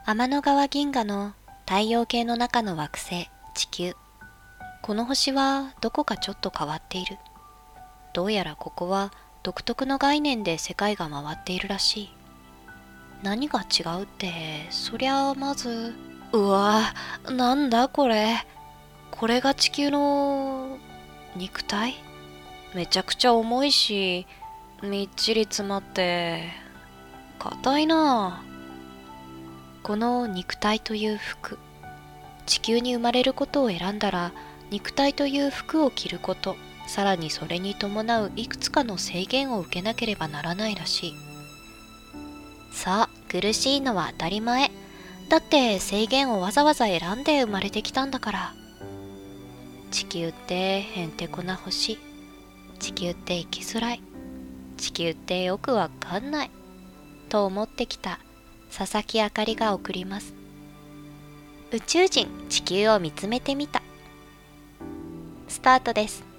天の川銀河の太陽系の中の惑星、地球。この星はどこかちょっと変わっている。どうやらここは独特の概念で世界が回っているらしい。何が違うって、そりゃあまず、うわ、なんだこれ。これが地球の肉体？めちゃくちゃ重いし、みっちり詰まって、硬いなあ。この肉体という服、地球に生まれることを選んだら、肉体という服を着ること、さらにそれに伴ういくつかの制限を受けなければならないらしい。さあ、苦しいのは当たり前。だって制限をわざわざ選んで生まれてきたんだから。地球ってへんてこな星。地球って生きづらい。地球ってよくわかんない。と思ってきた佐々木あかりが送ります。宇宙人地球を見つめてみた。スタートです。